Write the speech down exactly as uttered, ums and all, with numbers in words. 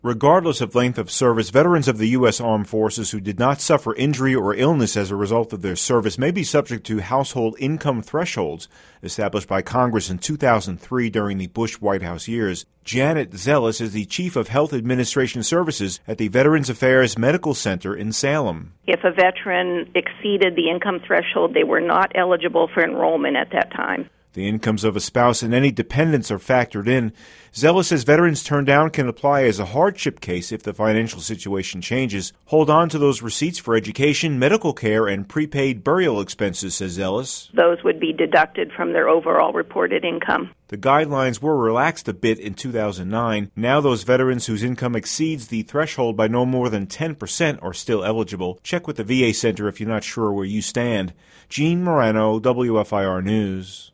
Regardless of length of service, veterans of the U S Armed Forces who did not suffer injury or illness as a result of their service may be subject to household income thresholds established by Congress in two thousand three during the Bush White House years. Janet Zelis is the Chief of Health Administration Services at the Veterans Affairs Medical Center in Salem. If a veteran exceeded the income threshold, they were not eligible for enrollment at that time. The incomes of a spouse and any dependents are factored in. Zelis says veterans turned down can apply as a hardship case if the financial situation changes. Hold on to those receipts for education, medical care, and prepaid burial expenses, says Zelis. Those would be deducted from their overall reported income. The guidelines were relaxed a bit in two thousand nine. Now those veterans whose income exceeds the threshold by no more than ten percent are still eligible. Check with the V A Center if you're not sure where you stand. Gene Morano, W F I R News.